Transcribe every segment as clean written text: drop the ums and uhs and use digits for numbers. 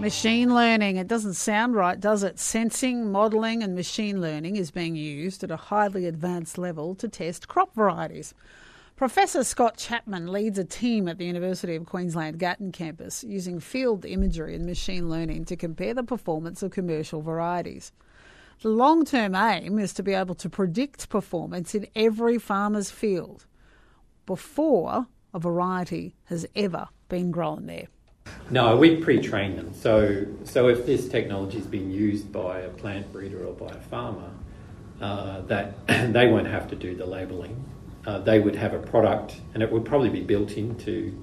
Machine learning. It doesn't sound right, does it? Sensing, modelling and machine learning is being used at a highly advanced level to test crop varieties. Professor Scott Chapman leads a team at the University of Queensland Gatton campus using field imagery and machine learning to compare the performance of commercial varieties. The long-term aim is to be able to predict performance in every farmer's field before a variety has ever been grown there. No, we pre-train them. So if this technology is being used by a plant breeder or by a farmer, that they won't have to do the labelling. They would have a product, and it would probably be built into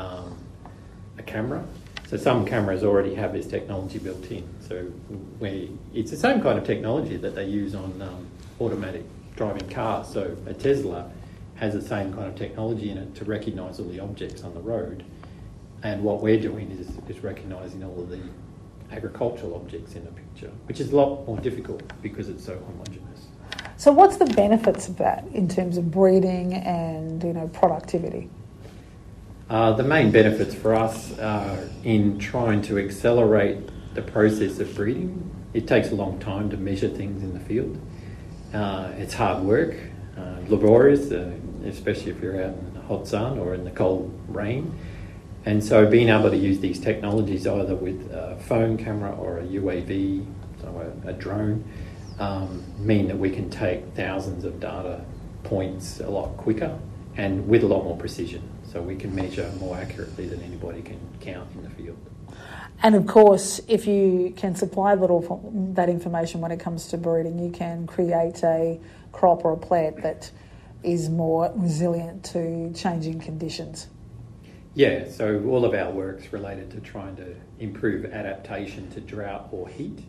a camera. So some cameras already have this technology built in. So it's the same kind of technology that they use on automatic driving cars. So a Tesla has the same kind of technology in it to recognise all the objects on the road. And what we're doing is recognising all of the agricultural objects in the picture, which is a lot more difficult because it's so homogeneous. So what's the benefits of that in terms of breeding and productivity? The main benefits for us are in trying to accelerate the process of breeding. It takes a long time to measure things in the field. It's hard work, laborious, especially if you're out in the hot sun or in the cold rain. And so being able to use these technologies either with a phone camera or a UAV, so a drone, mean that we can take thousands of data points a lot quicker and with a lot more precision. So we can measure more accurately than anybody can count in the field. And of course, if you can supply that information when it comes to breeding, you can create a crop or a plant that is more resilient to changing conditions. Yeah, so all of our work's related to trying to improve adaptation to drought or heat.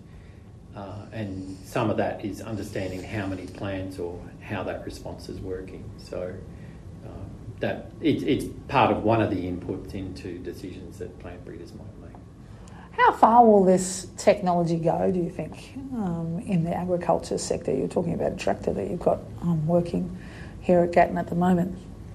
And some of that is understanding how many plants or how that response is working. So that it's part of one of the inputs into decisions that plant breeders might make. How far will this technology go, do you think, in the agriculture sector? You're talking about a tractor that you've got working here at Gatton at the moment.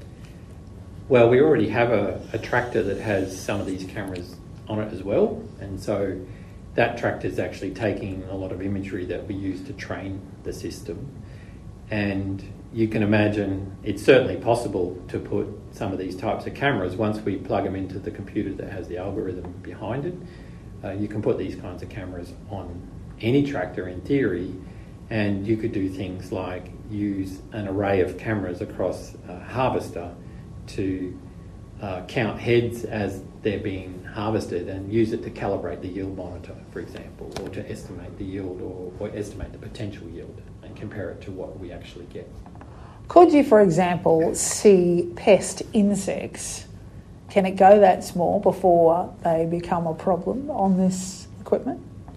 Well, we already have a tractor that has some of these cameras on it as well, and so that tractor is actually taking a lot of imagery that we use to train the system. And you can imagine it's certainly possible to put some of these types of cameras, once we plug them into the computer that has the algorithm behind it, you can put these kinds of cameras on any tractor in theory, and you could do things like use an array of cameras across a harvester to count heads as they're being harvested and use it to calibrate the yield monitor, for example, or to estimate the yield or estimate the potential yield and compare it to what we actually get. Could you, for example, see pest insects? Can it go that small before they become a problem on this equipment?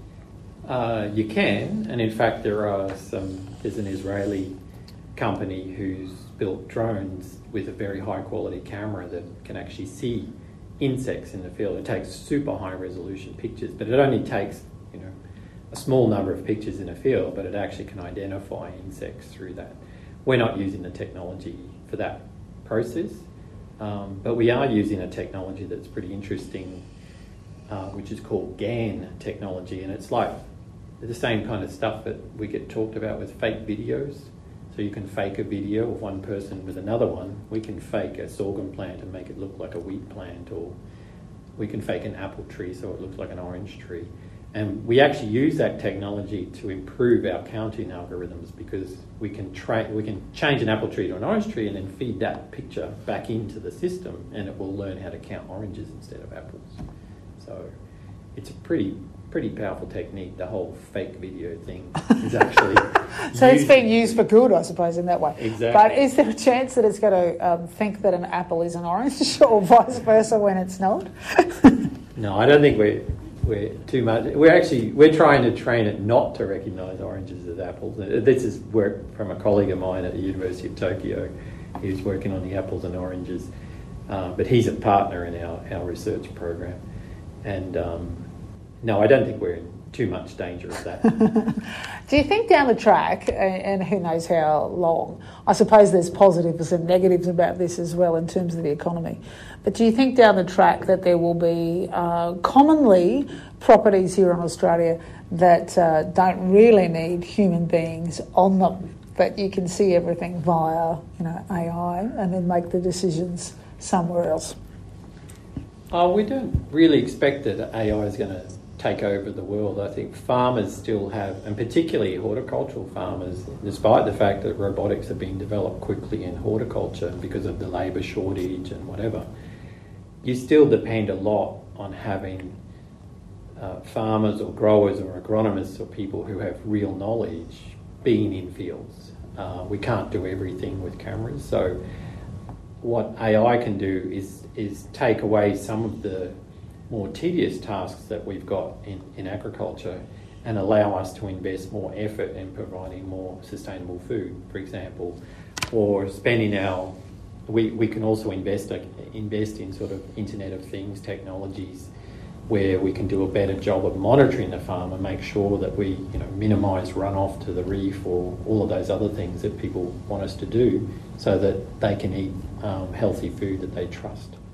You can, and in fact there's an Israeli company who's built drones with a very high quality camera that can actually see insects in the field. It takes super high resolution pictures, but it only takes a small number of pictures in a field, but it actually can identify insects through that. We're not using the technology for that process, but we are using a technology that's pretty interesting, which is called GAN technology, and it's like the same kind of stuff that we get talked about with fake videos. So you can fake a video of one person with another one. We can fake a sorghum plant and make it look like a wheat plant, or we can fake an apple tree so it looks like an orange tree. And we actually use that technology to improve our counting algorithms, because we can change an apple tree to an orange tree and then feed that picture back into the system, and it will learn how to count oranges instead of apples. So it's a pretty powerful technique. The whole fake video thing is actually so it's being used for good, I suppose, in that way. Exactly. But is there a chance that it's going to think that an apple is an orange, or vice versa when it's not? No, I don't think we're too much. We're trying to train it not to recognise oranges as apples. This is work from a colleague of mine at the University of Tokyo. He was working on the apples and oranges, but he's a partner in our research program. And no, I don't think we're in too much danger of that. Do you think down the track, and who knows how long, I suppose there's positives and negatives about this as well in terms of the economy, but do you think down the track that there will be commonly properties here in Australia that don't really need human beings on them, that you can see everything via AI and then make the decisions somewhere else? We don't really expect that AI is going to take over the world. I think farmers still have, and particularly horticultural farmers, despite the fact that robotics are being developed quickly in horticulture because of the labour shortage and whatever, you still depend a lot on having farmers or growers or agronomists or people who have real knowledge being in fields. We can't do everything with cameras, so what AI can do is take away some of the more tedious tasks that we've got in agriculture and allow us to invest more effort in providing more sustainable food, for example, or spending we can also invest in sort of Internet of Things technologies where we can do a better job of monitoring the farm and make sure that we minimise runoff to the reef or all of those other things that people want us to do so that they can eat healthy food that they trust.